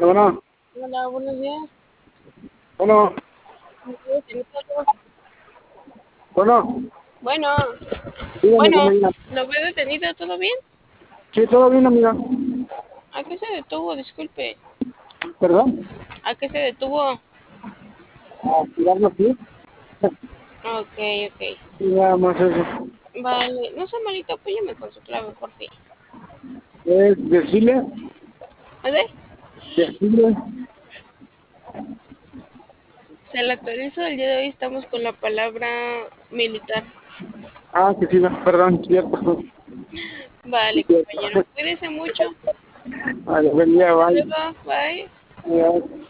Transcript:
Bueno, Hola, buenos días. bueno, bueno, Bueno, dígame, bueno, amiga. ¿lo veo detenido? ¿Todo bien? Sí, todo bien, amiga. ¿A qué se detuvo? Disculpe. ¿Perdón? ¿A qué se detuvo? A tirarlo aquí. Ok, ok. Y nada más eso. Vale, no sea malito, apóyame con su clave, por fin. Es decirle, ¿Vale? decirle. Se la actualizo. El día de hoy estamos con la palabra militar. Ah, que sí, no, perdón, cierto. Sí, Vale, cierto. compañero. Cuídese mucho. Vale, buen día, Hasta bye. luego. Bye. Adiós.